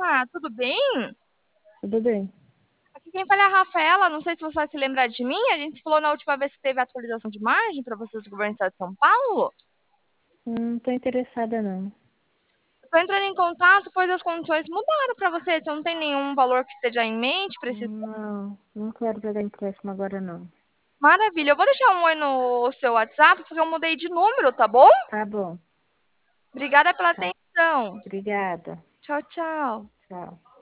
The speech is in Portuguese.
Ah, tudo bem? Tudo bem. Aqui quem fala é a Rafaela, não sei se você vai se lembrar de mim. A gente falou na última vez que teve atualização de margem para vocês do governo do estado de São Paulo. Não tô interessada, não. Estou entrando em contato, pois as condições mudaram para você. Você não tem nenhum valor que esteja em mente? Precisa... Não quero pegar empréstimo agora, não. Maravilha, eu vou deixar um oi no seu WhatsApp, porque eu mudei de número, tá bom? Tá bom. Obrigada pela Tá. atenção. Obrigada. Tchau, tchau. Tchau.